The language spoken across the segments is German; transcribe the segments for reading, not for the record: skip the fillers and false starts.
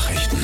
Nachrichten.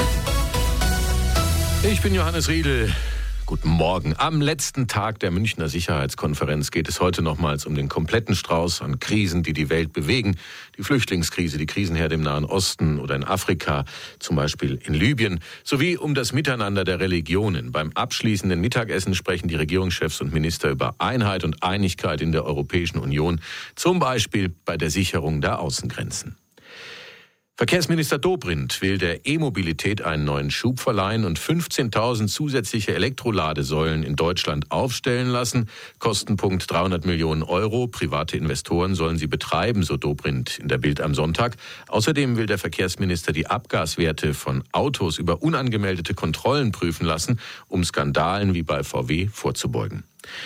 Ich bin Johannes Riedl. Guten Morgen. Am letzten Tag der Münchner Sicherheitskonferenz geht es heute nochmals um den kompletten Strauß an Krisen, die die Welt bewegen. Die Flüchtlingskrise, die Krisenherde im Nahen Osten oder in Afrika, zum Beispiel in Libyen, sowie um das Miteinander der Religionen. Beim abschließenden Mittagessen sprechen die Regierungschefs und Minister über Einheit und Einigkeit in der Europäischen Union, zum Beispiel bei der Sicherung der Außengrenzen. Verkehrsminister Dobrindt will der E-Mobilität einen neuen Schub verleihen und 15.000 zusätzliche Elektroladesäulen in Deutschland aufstellen lassen. Kostenpunkt 300 Millionen Euro. Private Investoren sollen sie betreiben, so Dobrindt in der Bild am Sonntag. Außerdem will der Verkehrsminister die Abgaswerte von Autos über unangemeldete Kontrollen prüfen lassen, um Skandalen wie bei VW vorzubeugen.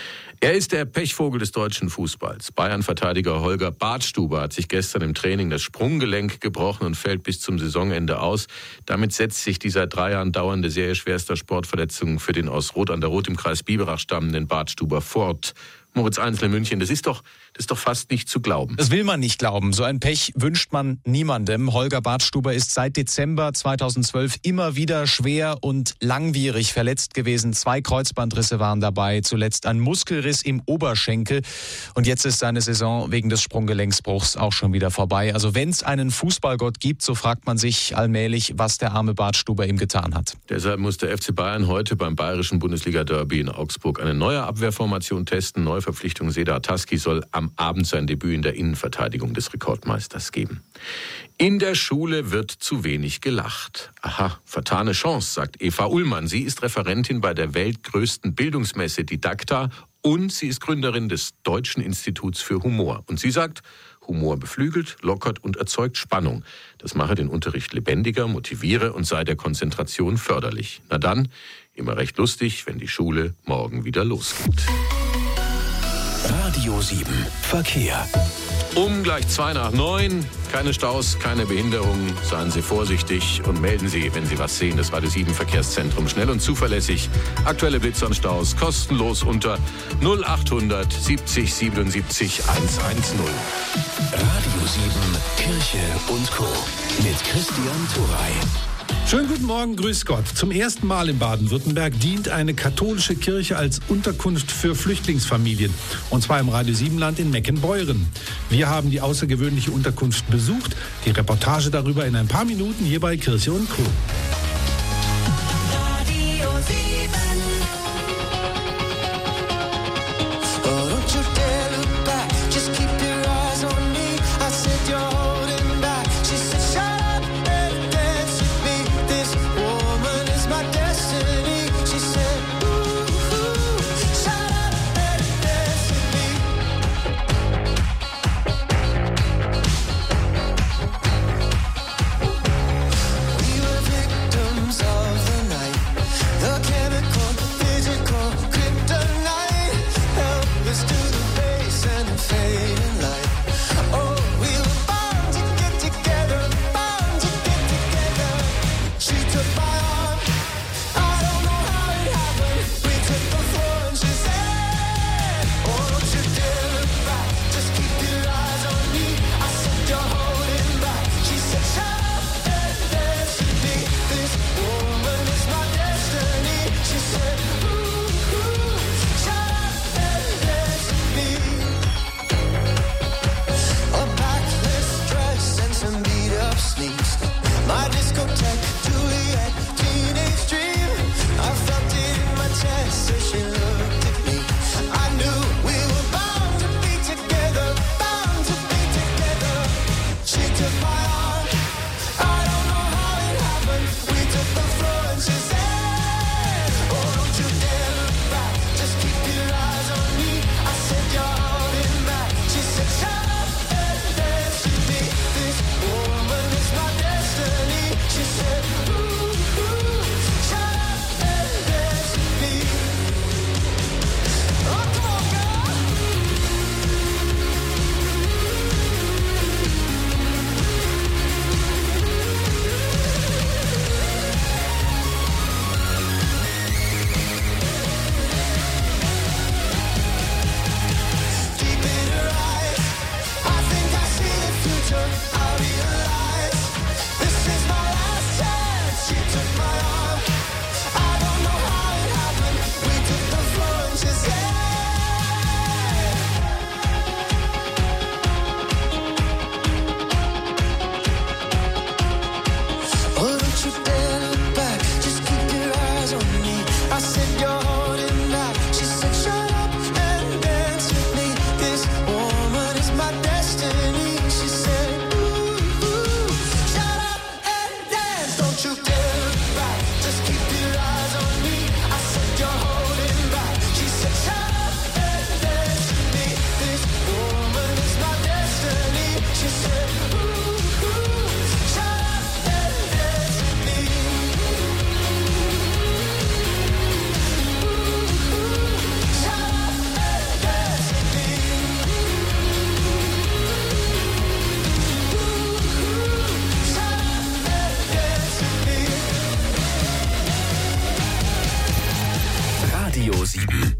Er ist der Pechvogel des deutschen Fußballs. Bayern-Verteidiger Holger Badstuber hat sich gestern im Training das Sprunggelenk gebrochen und fällt bis zum Saisonende aus. Damit setzt sich die seit 3 Jahren dauernde Serie schwerster Sportverletzungen für den aus Rot an der Rot im Kreis Biberach stammenden Badstuber fort. Moritz Einzel in München, das ist doch fast nicht zu glauben. Das will man nicht glauben. So ein Pech wünscht man niemandem. Holger Badstuber ist seit Dezember 2012 immer wieder schwer und langwierig verletzt gewesen. 2 Kreuzbandrisse waren dabei, zuletzt ein Muskelriss im Oberschenkel. Und jetzt ist seine Saison wegen des Sprunggelenksbruchs auch schon wieder vorbei. Also wenn es einen Fußballgott gibt, so fragt man sich allmählich, was der arme Badstuber ihm getan hat. Deshalb muss der FC Bayern heute beim bayerischen Bundesliga-Derby in Augsburg eine neue Abwehrformation testen. Neuverpflichtung Sedat Taski soll am Abend sein Debüt in der Innenverteidigung des Rekordmeisters geben. In der Schule wird zu wenig gelacht. Aha, vertane Chance, sagt Eva Ullmann. Sie ist Referentin bei der weltgrößten Bildungsmesse Didakta und sie ist Gründerin des Deutschen Instituts für Humor. Und sie sagt, Humor beflügelt, lockert und erzeugt Spannung. Das mache den Unterricht lebendiger, motiviere und sei der Konzentration förderlich. Na dann, immer recht lustig, wenn die Schule morgen wieder losgeht. Radio 7 Verkehr. Um gleich 8:02. Keine Staus, keine Behinderungen. Seien Sie vorsichtig und melden Sie, wenn Sie was sehen. Das Radio 7 Verkehrszentrum. Schnell und zuverlässig. Aktuelle Blitzer und Staus kostenlos unter 0800 70 77 110. Radio 7 Kirche und Co. mit Christian Turey. Schönen guten Morgen, grüß Gott. Zum ersten Mal in Baden-Württemberg dient eine katholische Kirche als Unterkunft für Flüchtlingsfamilien. Und zwar im Radio 7-Land in Meckenbeuren. Wir haben die außergewöhnliche Unterkunft besucht. Die Reportage darüber in ein paar Minuten hier bei Kirche und Co. Radio 7.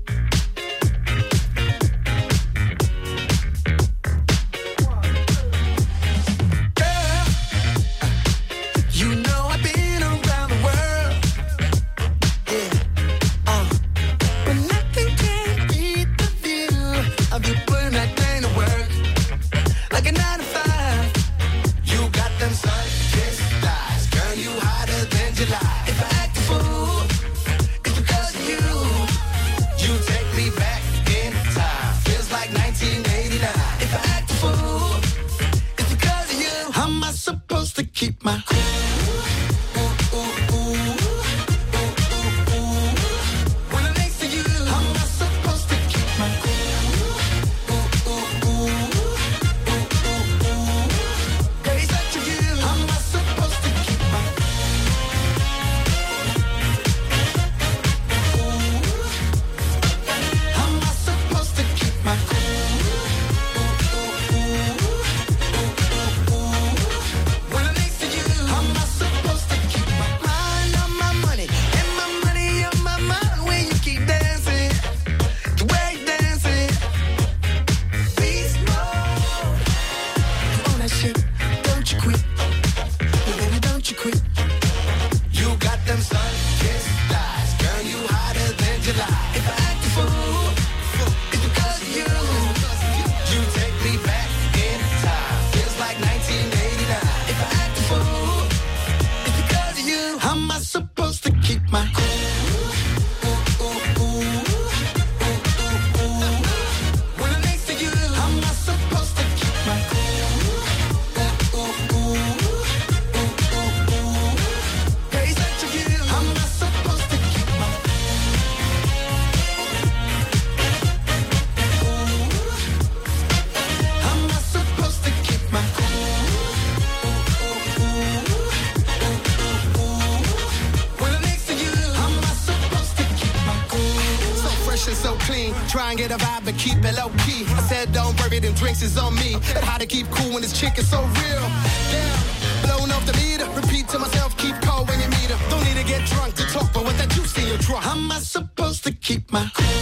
Try and get a vibe, but keep it low key. I said, don't worry, them drinks is on me. But how to keep cool when this chick is so real? Damn, blowing off the meter. Repeat to myself, keep cold when you meet her. Don't need to get drunk to talk, but what that juice in your trunk? How am I supposed to keep my cool?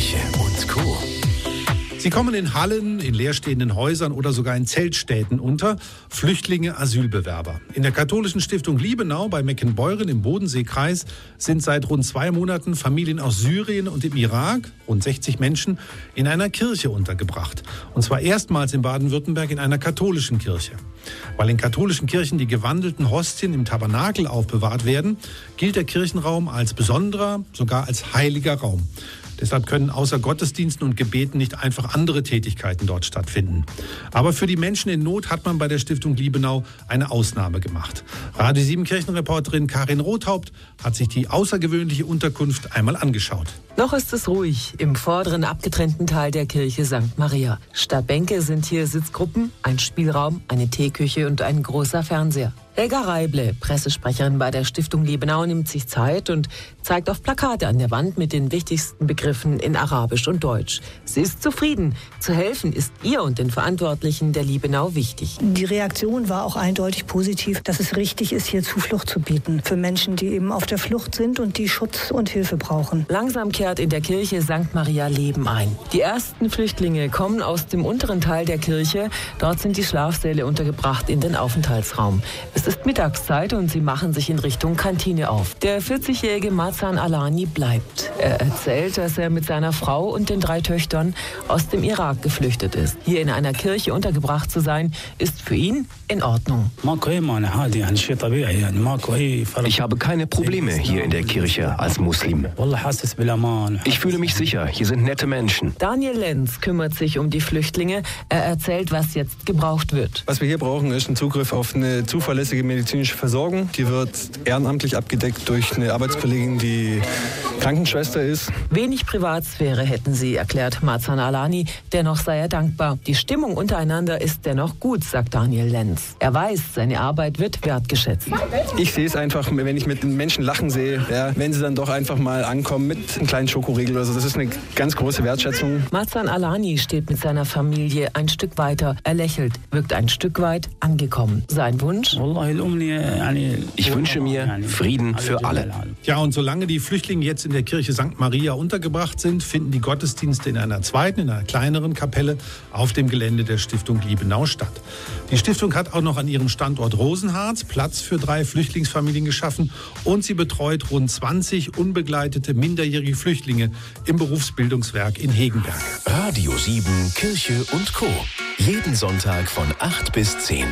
Kirche und Co. Sie kommen in Hallen, in leerstehenden Häusern oder sogar in Zeltstädten unter. Flüchtlinge, Asylbewerber. In der katholischen Stiftung Liebenau bei Meckenbeuren im Bodenseekreis sind seit rund 2 Monaten Familien aus Syrien und dem Irak, rund 60 Menschen, in einer Kirche untergebracht. Und zwar erstmals in Baden-Württemberg in einer katholischen Kirche. Weil in katholischen Kirchen die gewandelten Hostien im Tabernakel aufbewahrt werden, gilt der Kirchenraum als besonderer, sogar als heiliger Raum. Deshalb können außer Gottesdiensten und Gebeten nicht einfach andere Tätigkeiten dort stattfinden. Aber für die Menschen in Not hat man bei der Stiftung Liebenau eine Ausnahme gemacht. Radio 7 Kirchenreporterin Karin Rothaupt hat sich die außergewöhnliche Unterkunft einmal angeschaut. Noch ist es ruhig im vorderen abgetrennten Teil der Kirche St. Maria. Statt Bänke sind hier Sitzgruppen, ein Spielraum, eine Teeküche und ein großer Fernseher. Helga Reible, Pressesprecherin bei der Stiftung Liebenau, nimmt sich Zeit und zeigt auf Plakate an der Wand mit den wichtigsten Begriffen in Arabisch und Deutsch. Sie ist zufrieden. Zu helfen ist ihr und den Verantwortlichen der Liebenau wichtig. Die Reaktion war auch eindeutig positiv, dass es richtig ist, hier Zuflucht zu bieten für Menschen, die eben auf der Flucht sind und die Schutz und Hilfe brauchen. Langsam kehrt in der Kirche St. Maria Leben ein. Die ersten Flüchtlinge kommen aus dem unteren Teil der Kirche. Dort sind die Schlafsäle untergebracht in den Aufenthaltsraum. Es ist Mittagszeit und sie machen sich in Richtung Kantine auf. Der 40-jährige Marzan Alani bleibt. Er erzählt, dass er mit seiner Frau und den 3 Töchtern aus dem Irak geflüchtet ist. Hier in einer Kirche untergebracht zu sein, ist für ihn in Ordnung. Ich habe keine Probleme hier in der Kirche als Muslim. Ich fühle mich sicher, hier sind nette Menschen. Daniel Lenz kümmert sich um die Flüchtlinge. Er erzählt, was jetzt gebraucht wird. Was wir hier brauchen, ist ein Zugriff auf eine zuverlässige medizinische Versorgung. Die wird ehrenamtlich abgedeckt durch eine Arbeitskollegin, die Krankenschwester ist. Wenig Privatsphäre hätten sie, erklärt Marzan Alani. Dennoch sei er dankbar. Die Stimmung untereinander ist dennoch gut, sagt Daniel Lenz. Er weiß, seine Arbeit wird wertgeschätzt. Ich sehe es einfach, wenn ich mit den Menschen lachen sehe, ja, wenn sie dann doch einfach mal ankommen mit einem kleinen Schokoriegel oder so. Das ist eine ganz große Wertschätzung. Marzan Alani steht mit seiner Familie ein Stück weiter. Er lächelt, wirkt ein Stück weit angekommen. Sein Wunsch? Ich wünsche mir Frieden für alle. Ja, und solange die Flüchtlinge jetzt in der Kirche St. Maria untergebracht sind, finden die Gottesdienste in einer kleineren Kapelle auf dem Gelände der Stiftung Liebenau statt. Die Stiftung hat auch noch an ihrem Standort Rosenharz Platz für 3 Flüchtlingsfamilien geschaffen und sie betreut rund 20 unbegleitete minderjährige Flüchtlinge im Berufsbildungswerk in Hegenberg. Radio 7 Kirche und Co. Jeden Sonntag von 8 bis 10.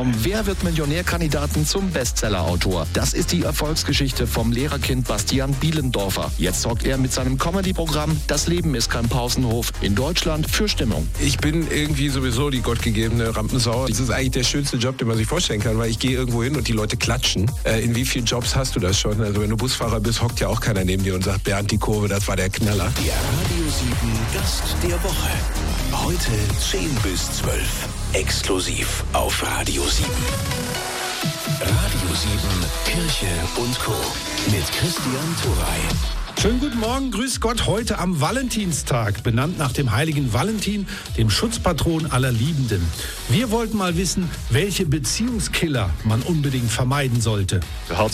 vom Wer wird Millionär-Kandidaten zum Bestseller-Autor. Das ist die Erfolgsgeschichte vom Lehrerkind Bastian Bielendorfer. Jetzt sorgt er mit seinem Comedy-Programm Das Leben ist kein Pausenhof in Deutschland für Stimmung. Ich bin irgendwie sowieso die gottgegebene Rampensau. Das ist eigentlich der schönste Job, den man sich vorstellen kann, weil ich gehe irgendwo hin und die Leute klatschen. In wie vielen Jobs hast du das schon? Also wenn du Busfahrer bist, hockt ja auch keiner neben dir und sagt, Bernd, die Kurve, das war der Knaller. Der Radio 7 Gast der Woche. Heute 10 bis 12. Exklusiv auf Radio 7. Radio 7 Kirche und Co. mit Christian Turey. Schönen guten Morgen, grüß Gott, heute am Valentinstag, benannt nach dem heiligen Valentin, dem Schutzpatron aller Liebenden. Wir wollten mal wissen, welche Beziehungskiller man unbedingt vermeiden sollte.